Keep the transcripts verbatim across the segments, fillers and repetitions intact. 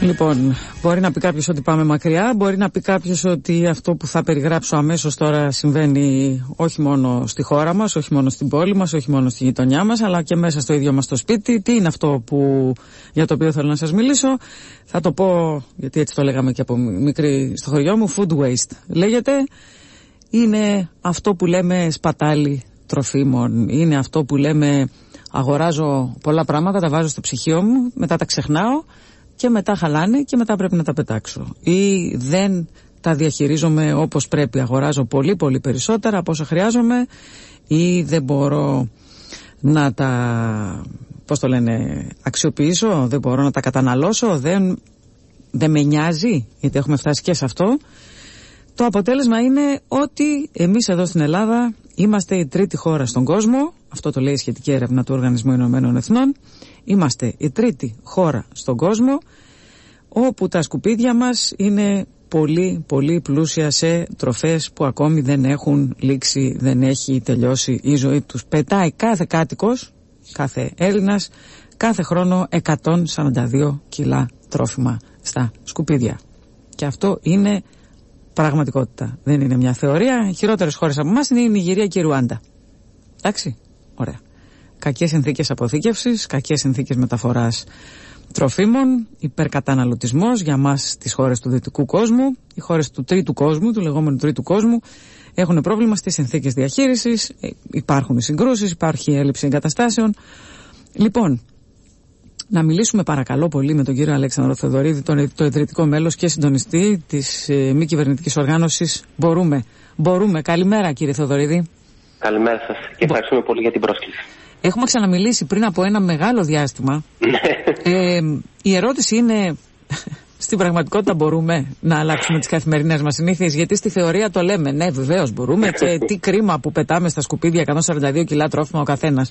Λοιπόν, μπορεί να πει κάποιος ότι πάμε μακριά, μπορεί να πει κάποιος ότι αυτό που θα περιγράψω αμέσως τώρα συμβαίνει όχι μόνο στη χώρα μας, όχι μόνο στην πόλη μας, όχι μόνο στη γειτονιά μας, αλλά και μέσα στο ίδιο μας το σπίτι. Τι είναι αυτό που, για το οποίο θέλω να σας μιλήσω? Θα το πω, γιατί έτσι το λέγαμε και από μικρή στο χωριό μου, food waste λέγεται. Είναι αυτό που λέμε σπατάλη τροφίμων, είναι αυτό που λέμε αγοράζω πολλά πράγματα, τα βάζω στο ψυγείο μου, μετά τα ξεχνάω και μετά χαλάνε και μετά πρέπει να τα πετάξω, ή δεν τα διαχειρίζομαι όπως πρέπει, αγοράζω πολύ πολύ περισσότερα από όσα χρειάζομαι, ή δεν μπορώ να τα, πώς το λένε, αξιοποιήσω, δεν μπορώ να τα καταναλώσω, δεν, δεν με νοιάζει, γιατί έχουμε φτάσει και σε αυτό. Το αποτέλεσμα είναι ότι εμείς εδώ στην Ελλάδα είμαστε η τρίτη χώρα στον κόσμο, αυτό το λέει η σχετική έρευνα του Οργανισμού Ηνωμένων Εθνών. Είμαστε η τρίτη χώρα στον κόσμο όπου τα σκουπίδια μας είναι πολύ πολύ πλούσια σε τροφές που ακόμη δεν έχουν λήξει, δεν έχει τελειώσει η ζωή τους. Πετάει κάθε κάτοικος, κάθε Έλληνας, κάθε χρόνο εκατόν σαράντα δύο κιλά τρόφιμα στα σκουπίδια. Και αυτό είναι πραγματικότητα. Δεν είναι μια θεωρία. Οι χειρότερες χώρες από εμάς είναι η Νιγηρία και η Ρουάντα. Εντάξει, ωραία. Κακές συνθήκες αποθήκευσης, κακές συνθήκες μεταφοράς τροφίμων, υπερκαταναλωτισμός για μας στις χώρες του δυτικού κόσμου. Οι χώρες του τρίτου κόσμου, του λεγόμενου τρίτου κόσμου, έχουν πρόβλημα στις συνθήκες διαχείρισης, υπάρχουν οι συγκρούσεις, υπάρχει η έλλειψη εγκαταστάσεων. Λοιπόν, να μιλήσουμε παρακαλώ πολύ με τον κύριο Αλέξανδρο Θεοδωρίδη, τον, το ιδρυτικό μέλος και συντονιστή της ε, μη κυβερνητικής οργάνωσης Μπορούμε. Μπορούμε. Καλημέρα κύριε Θεοδωρίδη. Καλημέρα σας και ευχαριστούμε Μπο... πολύ για την πρόσκληση. Έχουμε ξαναμιλήσει πριν από ένα μεγάλο διάστημα. ε, η ερώτηση είναι, στην πραγματικότητα μπορούμε να αλλάξουμε τις καθημερινές μας συνήθειες? Γιατί στη θεωρία το λέμε, ναι βεβαίως μπορούμε και τι κρίμα που πετάμε στα σκουπίδια εκατόν σαράντα δύο κιλά τρόφιμα ο καθένας.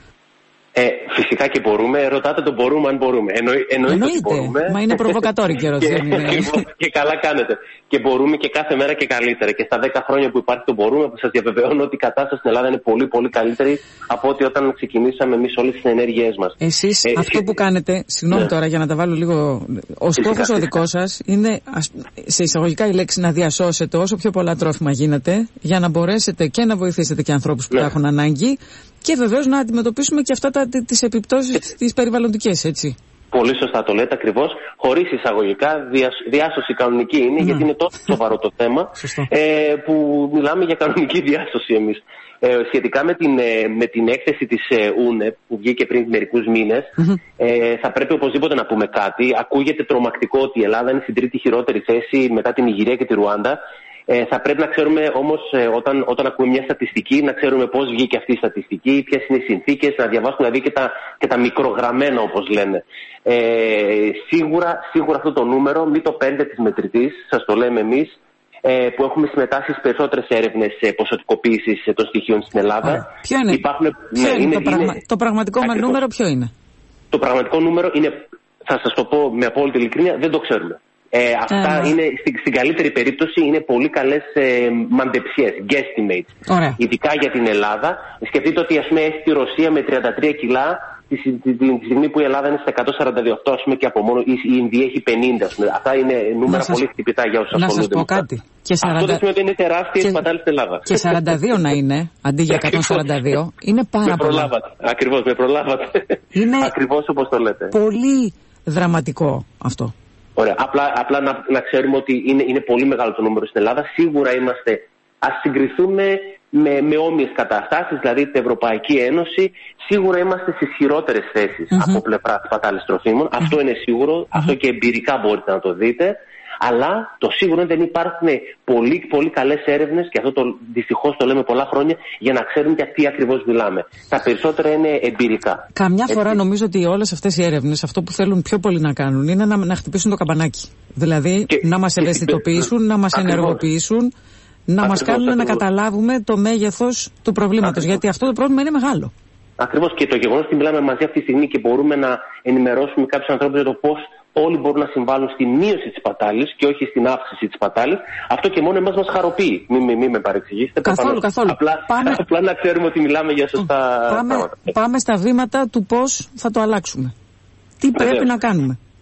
Ε, φυσικά και μπορούμε. Ρωτάτε το μπορούμε αν μπορούμε. Εννοεί, εννοείται, εννοείται ότι μπορούμε. Μα είναι προβοκατόρικη ερώτηση. και, και, και καλά κάνετε. Και μπορούμε και κάθε μέρα και καλύτερα. Και στα δέκα χρόνια που υπάρχει το μπορούμε, που σας διαβεβαιώνω ότι η κατάσταση στην Ελλάδα είναι πολύ πολύ καλύτερη από ότι όταν ξεκινήσαμε εμείς όλες τις ενέργειές μας. Εσείς ε, αυτό ε, που κάνετε, συγγνώμη ναι. τώρα για να τα βάλω λίγο. Ο στόχος ο δικός σας είναι, σε εισαγωγικά η λέξη, να διασώσετε όσο πιο πολλά τρόφιμα γίνεται, για να μπορέσετε και να βοηθήσετε και ανθρώπους που ναι. τα έχουν ανάγκη. Και βεβαίως να αντιμετωπίσουμε και αυτά τα, τις επιπτώσεις τις περιβαλλοντικές, έτσι. Πολύ σωστά το λέτε ακριβώς. Χωρίς εισαγωγικά, δια, διάσωση κανονική είναι, mm. γιατί είναι τόσο σοβαρό το θέμα ε, που μιλάμε για κανονική διάσωση εμείς. Ε, σχετικά με την, με την έκθεση της ε, ούνεπ που βγήκε πριν μερικούς μήνες, mm-hmm. ε, θα πρέπει οπωσδήποτε να πούμε κάτι. Ακούγεται τρομακτικό ότι η Ελλάδα είναι στην τρίτη χειρότερη θέση μετά την Νιγηρία και τη Ρουάντα. Ε, θα πρέπει να ξέρουμε όμως ε, όταν, όταν ακούμε μια στατιστική, να ξέρουμε πώς βγήκε αυτή η στατιστική, ποιες είναι οι συνθήκες, να διαβάσουμε δηλαδή και τα, και τα μικρογραμμένα όπως λένε. Ε, σίγουρα, σίγουρα αυτό το νούμερο μην το παίρνετε της μετρητής, σας το λέμε εμείς, ε, που έχουμε συμμετάσχει στις περισσότερες έρευνες ε, ποσοτικοποίησης ε, των στοιχείων στην Ελλάδα. Άρα, ποιο είναι, Υπάρχουν, ποιο ναι, είναι, είναι, το, πραγμα, είναι, το πραγματικό ακριβώς. νούμερο ποιο είναι? Το πραγματικό νούμερο είναι, θα σας το πω με απόλυτη ειλικρίνεια, δεν το ξέρουμε. Ε, αυτά ε, είναι, στην, στην καλύτερη περίπτωση είναι πολύ καλές ε, μαντεψιές, guesstimates. Ωραία. Ειδικά για την Ελλάδα. Σκεφτείτε ότι ας πούμε έχει τη Ρωσία με τριάντα τρία κιλά τη, τη, τη, τη στιγμή που η Ελλάδα είναι στα εκατόν σαράντα δύο, ας πούμε, και από μόνο η, η Ινδία έχει πενήντα. Ας πούμε. Αυτά είναι νούμερα σας, πολύ χτυπητά για όσους ασχολούνται. Να σας πω κάτι. Και σαράντα... Αυτό δεν σημαίνει ότι είναι τεράστια η σπατάλη στην Ελλάδα. Και σαράντα δύο να είναι, αντί για εκατόν σαράντα δύο, είναι πάρα πολύ. Ακριβώς, με προλάβατε. Είναι ακριβώς όπως το λέτε. Πολύ δραματικό αυτό. Ωραία. Απλά, απλά να, να ξέρουμε ότι είναι, είναι πολύ μεγάλο το νούμερο στην Ελλάδα. Σίγουρα είμαστε, ας συγκριθούμε με, με όμοιες καταστάσεις, δηλαδή την Ευρωπαϊκή Ένωση, σίγουρα είμαστε στις χειρότερες θέσεις mm-hmm. από πλευρά σπατάλης τροφίμων. Mm-hmm. Αυτό είναι σίγουρο, mm-hmm. αυτό και εμπειρικά μπορείτε να το δείτε. Αλλά το σίγουρο είναι ότι δεν υπάρχουν πολύ, πολύ καλές έρευνες, και αυτό το, δυστυχώς το λέμε πολλά χρόνια, για να ξέρουμε για τι ακριβώς μιλάμε. Τα περισσότερα είναι εμπειρικά. Καμιά Έτσι. φορά νομίζω ότι όλες αυτές οι έρευνες αυτό που θέλουν πιο πολύ να κάνουν είναι να, να χτυπήσουν το καμπανάκι. Δηλαδή και, να μας ευαισθητοποιήσουν, να μας ακριβώς. ενεργοποιήσουν, να ακριβώς, μας κάνουν ακριβώς. να καταλάβουμε το μέγεθος του προβλήματος. Ακριβώς. Γιατί αυτό το πρόβλημα είναι μεγάλο. Ακριβώς, και το γεγονός ότι μιλάμε μαζί αυτή τη στιγμή και μπορούμε να ενημερώσουμε κάποιους ανθρώπους για το πώς όλοι μπορούν να συμβάλλουν στη μείωση της σπατάλης και όχι στην αύξηση της σπατάλης, αυτό και μόνο εμάς μας χαροποιεί. Μην μη, μη με παρεξηγήσετε. Καθόλου, καθόλου. Απλά, πάμε... απλά να ξέρουμε ότι μιλάμε για σωστά πάμε, πράγματα. Πάμε στα βήματα του πώς θα το αλλάξουμε. Τι Βεβαίως. πρέπει να κάνουμε.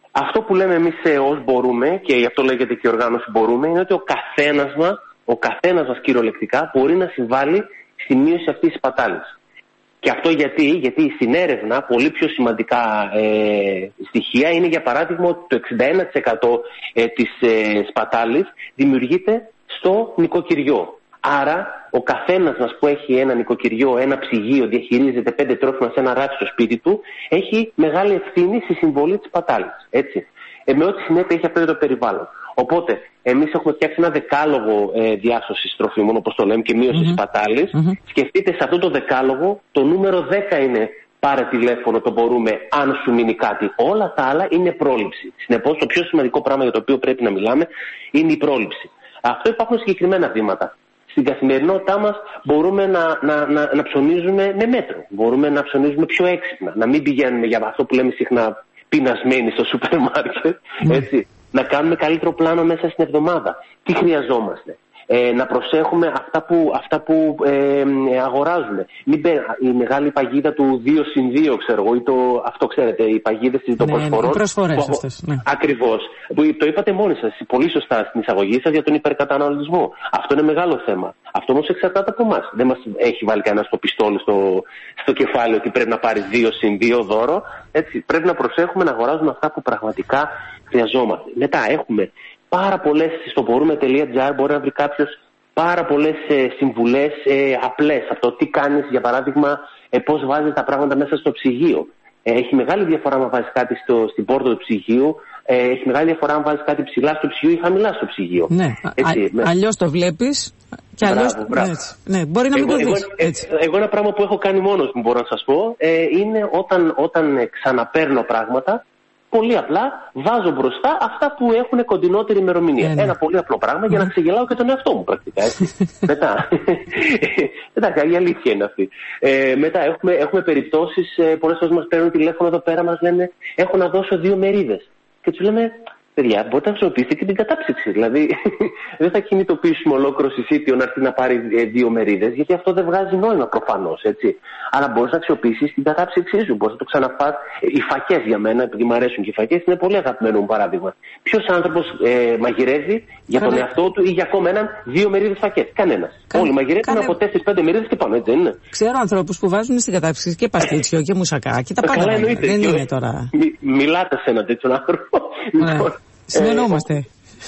Αυτό που λέμε εμείς ως μπορούμε, και γι' αυτό λέγεται και η οργάνωση μπορούμε, είναι ότι ο καθένας μας, ο καθένας μας κυριολεκτικά μπορεί να συμβάλλει στη μείωση αυτής της σπατάλης. Και αυτό γιατί, γιατί στην έρευνα πολύ πιο σημαντικά ε, στοιχεία είναι, για παράδειγμα, ότι το εξήντα ένα τοις εκατό ε, της ε, σπατάλης δημιουργείται στο νοικοκυριό. Άρα ο καθένας μας που έχει ένα νοικοκυριό, ένα ψυγείο, διαχειρίζεται πέντε τρόφιμα σε ένα ράφι στο σπίτι του, έχει μεγάλη ευθύνη στη συμβολή της σπατάλης. Έτσι. Ε, με ό,τι συνέπεια έχει αυτό το περιβάλλον. Οπότε, εμείς έχουμε φτιάξει ένα δεκάλογο ε, διάσωσης τροφίμων, όπως το λέμε, και μείωσης mm-hmm. σπατάλης. Mm-hmm. Σκεφτείτε, σε αυτό το δεκάλογο, το νούμερο δέκα είναι πάρε τηλέφωνο, το μπορούμε, αν σου μείνει κάτι. Όλα τα άλλα είναι πρόληψη. Συνεπώς, το πιο σημαντικό πράγμα για το οποίο πρέπει να μιλάμε είναι η πρόληψη. Αυτό υπάρχουν συγκεκριμένα βήματα. Στην καθημερινότητά μας μπορούμε να, να, να, να ψωνίζουμε με μέτρο. Μπορούμε να ψωνίζουμε πιο έξυπνα. Να μην πηγαίνουμε για αυτό που λέμε συχνά πεινασμένοι στο σούπερ μάρκετ. Έτσι. Να κάνουμε καλύτερο πλάνο μέσα στην εβδομάδα. Τι χρειαζόμαστε. Ε, να προσέχουμε αυτά που, αυτά που ε, αγοράζουμε. Μην πέ, η μεγάλη παγίδα του δύο συν δύο, ξέρω εγώ, ή το, αυτό ξέρετε, οι παγίδες των ναι, προσφορών. Ναι, προσφορές αυτές. Ναι. Ακριβώς. Που το είπατε μόνοι σας, πολύ σωστά στην εισαγωγή σας, για τον υπερκαταναλωτισμό. Αυτό είναι μεγάλο θέμα. Αυτό όμως εξαρτάται από εμάς. Δεν μας έχει βάλει κανένα στο πιστόλι στο, στο κεφάλι ότι πρέπει να πάρει δύο συν δύο δώρο. Έτσι. Πρέπει να προσέχουμε να αγοράζουμε αυτά που πραγματικά χρειαζόμαστε. Μετά έχουμε πάρα πολλές, στο μπορούμε τελεία τζι άρ μπορεί να βρει κάποιος πάρα πολλές ε, συμβουλές ε, απλές. Από το τι κάνεις, για παράδειγμα, ε, πώς βάζεις τα πράγματα μέσα στο ψυγείο. Ε, έχει μεγάλη διαφορά αν βάζεις κάτι στο, στην πόρτα του ψυγείου. Ε, έχει μεγάλη διαφορά αν βάζεις κάτι ψηλά στο ψυγείο ή χαμηλά στο ψυγείο. Ναι, έτσι, α, με... αλλιώς το βλέπεις και αλλιώς... Ναι, ναι, μπορεί να μην εγώ, το δεις. Εγώ, έτσι. Ε, εγώ ένα πράγμα που έχω κάνει μόνος μου, μπορώ να σας πω, ε, είναι όταν, όταν ξαναπαίρνω πράγματα, πολύ απλά βάζω μπροστά αυτά που έχουν κοντινότερη ημερομηνία. Yeah, ένα yeah. πολύ απλό πράγμα yeah. για να ξεγελάω και τον εαυτό μου πρακτικά. μετά. Εντάξει, η αλήθεια είναι αυτή. Ε, μετά έχουμε, έχουμε περιπτώσεις, ε, πολλές φορές μας παίρνουν τηλέφωνο εδώ πέρα, μας λένε έχω να δώσω δύο μερίδες. Και τους λέμε, παιδιά, μπορείτε να χρησιμοποιήσετε και την κατάψυξη. Δηλαδή, δεν θα κινητοποιήσουμε ολόκληρο συσίτιο να έρθει να πάρει ε, δύο μερίδες, γιατί αυτό δεν βγάζει νόημα προφανώς, έτσι. Αλλά μπορείς να αξιοποιήσεις την κατάψυξή σου, μπορείς να το ξαναφάς. Οι φακές για μένα, επειδή μου αρέσουν και οι φακές, είναι πολύ αγαπημένο μου παράδειγμα. Ποιος άνθρωπος ε, μαγειρεύει για τον εαυτό του ή για ακόμα έναν δύο μερίδες φακές? Κανένας. Κα... Όλοι μαγειρεύουν Κάνε... από τέσσερις πέντε μερίδες και πάνω, έτσι δεν είναι? Ξέρω ανθρώπους που βάζουν στην κατάψυξη και παστίτσιο και μουσακά και τα πάντα. Δεν είναι τώρα. Μι, μιλάτε σε έναν τέτοιον άνθρωπο. Συνεννοούμαστε.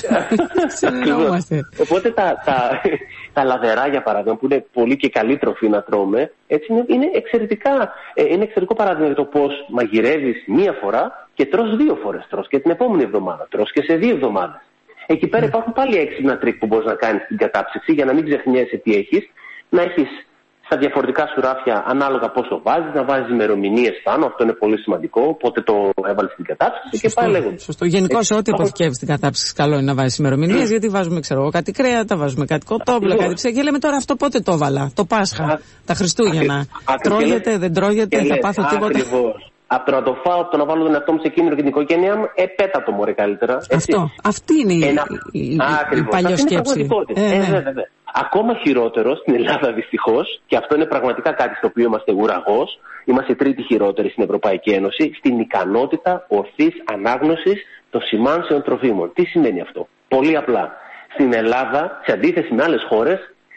Συνεννοούμαστε. Οπότε τα, τα, τα λαδερά, για παράδειγμα, που είναι πολύ και καλή τροφή να τρώμε, έτσι είναι, είναι, εξαιρετικά, είναι εξαιρετικό παράδειγμα για το πώς μαγειρεύεις μία φορά και τρως δύο φορές. Τρως και την επόμενη εβδομάδα. Τρως και σε δύο εβδομάδες. Εκεί πέρα υπάρχουν πάλι έξυπνα τρίκ που μπορείς να κάνεις στην κατάψυξη για να μην ξεχνιέσαι τι έχεις. Να έχεις στα διαφορετικά σουράφια ανάλογα πόσο βάζεις, να βάζεις ημερομηνίες πάνω, αυτό είναι πολύ σημαντικό. Οπότε το έβαλες στην κατάψυξη και πάει λέγοντα. Σωστό. Γενικώς, ό,τι αποθηκεύεις στην κατάψυξη, καλό είναι να βάζεις ημερομηνίες, γιατί βάζουμε, ξέρω εγώ, κάτι κρέατα, βάζουμε κάτι κοτόπουλα, κάτι ψέγγι. Και λέμε τώρα αυτό πότε το έβαλα, το Πάσχα, Α, τα Χριστούγεννα. Τρώγεται, δεν τρώγεται, θα πάθω τίποτα. Από το να το φάω, από το να βάλω τον εαυτό μου σε κίνδυνο και την οικογένειά μου, ε, πέτα το μωρέ καλύτερα. Έτσι. Αυτό. Αυτή είναι η, Ένα... η, η, η παλιοσκέψη. Ε, ε, ναι. βέβαια, βέβαια. Ακόμα χειρότερο στην Ελλάδα, δυστυχώς, και αυτό είναι πραγματικά κάτι στο οποίο είμαστε ουραγός, είμαστε τρίτη χειρότερη στην Ευρωπαϊκή Ένωση, στην ικανότητα ορθής ανάγνωσης των σημάνσεων τροφίμων. Τι σημαίνει αυτό? Πολύ απλά. Στην Ελλάδα, σε αντίθεση με άλλες χώρες,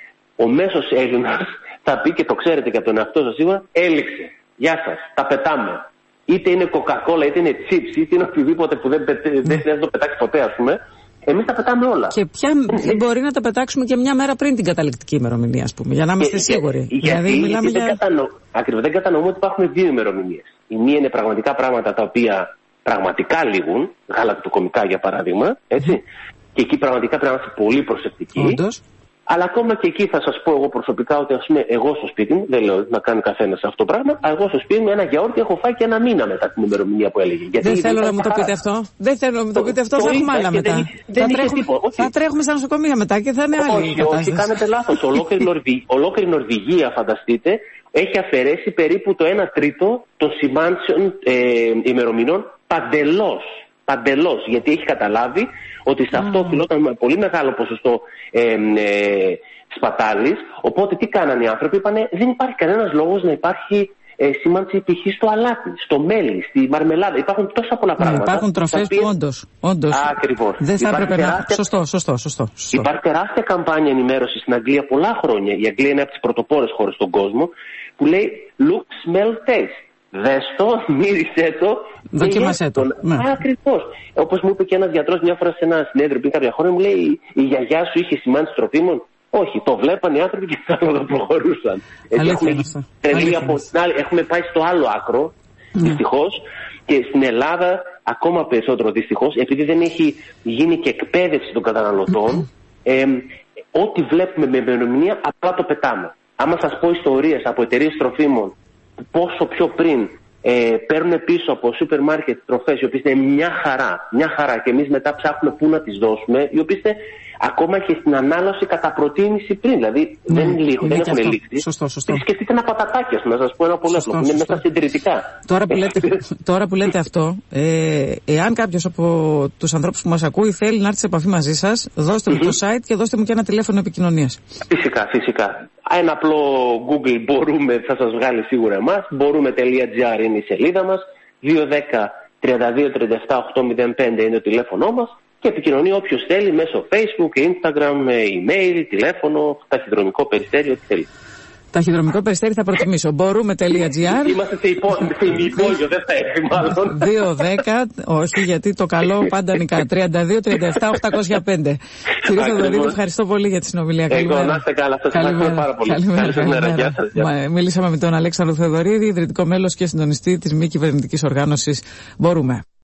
ο μέσος Έλληνας θα πει, και το ξέρετε και από τον εαυτό σας σίγουρα, έληξε. Γεια σας, τα πετάμε. Είτε είναι κοκακόλα, είτε είναι chips, είτε είναι οτιδήποτε που δεν, πετε, δεν χρειάζεται να το πετάξει ποτέ, ας πούμε. Εμείς τα πετάμε όλα. Και πια μπορεί να τα πετάξουμε και μια μέρα πριν την καταληκτική ημερομηνία, ας πούμε, για να είμαστε σίγουροι. Για, γιατί δηλαδή, μιλάμε δεν, για... κατανο... Ακριβώς, δεν κατανοούμε ότι υπάρχουν δύο ημερομηνίες. Η μία είναι πραγματικά πράγματα τα οποία πραγματικά λήγουν, γαλακτοκομικά για παράδειγμα, έτσι. Mm. Και εκεί πραγματικά πρέπει να είμαστε πολύ προσεκτικοί. Όντως. Αλλά ακόμα και εκεί θα σας πω εγώ προσωπικά ότι, ας πούμε, εγώ στο σπίτι μου, δεν λέω να κάνει καθένας αυτό το πράγμα, αλλά εγώ στο σπίτι μου ένα γιαούρτι έχω φάει και ένα μήνα μετά την ημερομηνία που έλεγε. Γιατί δεν θέλω να μου το πείτε αυτό. Δεν θέλω να μου το πείτε αυτό, θα έχουμε άλλα μετά. Δεν, δεν θα, τρέχουμε, θα τρέχουμε στα νοσοκομεία μετά και θα είναι άλλη η κατάσταση. Όχι, κάνετε λάθος. Ολόκληρη Νορβηγία, φανταστείτε, έχει αφαιρέσει περίπου το ένα τρίτο των σημάνσεων ε, ημερομηνών παντελώς. Παντελώς, γιατί έχει καταλάβει ότι σε αυτό mm. οφειλόταν με πολύ μεγάλο ποσοστό ε, ε, σπατάλης. Οπότε τι κάνανε οι άνθρωποι? Είπανε δεν υπάρχει κανένας λόγος να υπάρχει ε, σήμανση π.χ. στο αλάτι, στο μέλι, στη μαρμελάδα. Υπάρχουν τόσα πολλά πράγματα. Ναι, υπάρχουν τροφές που όντως. όντως Ακριβώς. Δεν θα έπρεπε τεράστια... να. Σωστό, σωστό, σωστό, σωστό. Υπάρχει τεράστια καμπάνια ενημέρωση στην Αγγλία πολλά χρόνια. Η Αγγλία είναι από τις πρωτοπόρες χώρες στον κόσμο, που λέει look, smell, taste. Δες το, μύρισέ το. Δοκίμασέ το. Ναι. Ακριβώς. Όπως μου είπε και ένας γιατρός μια φορά σε ένα συνέδριο πριν κάποια χρόνια, μου λέει η γιαγιά σου είχε σημάνσεις τροφίμων. Όχι, το βλέπαν οι άνθρωποι και θα το προχωρούσαν. Έτσι, έχουμε, τρελή από την άλλη, έχουμε πάει στο άλλο άκρο, mm. δυστυχώς, και στην Ελλάδα ακόμα περισσότερο δυστυχώς, επειδή δεν έχει γίνει και εκπαίδευση των καταναλωτών, mm. ε, ό,τι βλέπουμε με ημερομηνία απλά το πετάμε. Άμα σας πω ιστορίες από εταιρείες τροφίμων, πόσο πιο πριν ε, παίρνουν πίσω από σούπερ μάρκετ τροφές, οι οποίες είναι μια χαρά, μια χαρά, και εμείς μετά ψάχνουμε πού να τις δώσουμε, οι οποίες είναι ακόμα και στην ανάλωση κατά προτίμηση πριν. Δηλαδή ναι, δεν, λίγο, δεν έχουν λήξει. Σωστό, σωστό. Σκεφτείτε ένα πατατάκι, να σας πω ένα πολύ απλό, που είναι μέσα συντηρητικά. Τώρα που λέτε, τώρα που λέτε αυτό, ε, εάν κάποιος από τους ανθρώπους που μας ακούει θέλει να έρθει σε επαφή μαζί σας, δώστε μου mm-hmm. το site και δώστε μου και ένα τηλέφωνο επικοινωνίας. Φυσικά, φυσικά. Ένα απλό Google μπορούμε, θα σας βγάλει σίγουρα εμάς. Μπορούμε.gr είναι η σελίδα μας. δύο ένα μηδέν τριάντα δύο τριάντα επτά οκτακόσια πέντε είναι το τηλέφωνό μας. Και επικοινωνεί όποιος θέλει μέσω Facebook, Instagram, email, τηλέφωνο, ταχυδρομικό περιστέρι, ό,τι θέλει. Ταχυδρομικό περιστέρι θα προτιμήσω. Μπορούμε.gr. Είμαστε σε υπόγειο, δεν θα έρθει μάλλον. δύο δέκα, όχι, γιατί το καλό πάντα νικά. τριάντα δύο τριάντα επτά οκτακόσια πέντε. Κύριε Θεοδωρίδη, ευχαριστώ πολύ για τη συνομιλία. Εγώ να είστε καλά, σας ευχαριστώ πάρα πολύ. Καλημέρα. Μιλήσαμε με τον Αλέξανδρο Θεοδωρίδη, ιδρυτικό μέλος και συντονιστή της μη κυβερνητικής οργάνωσης Μπορούμε.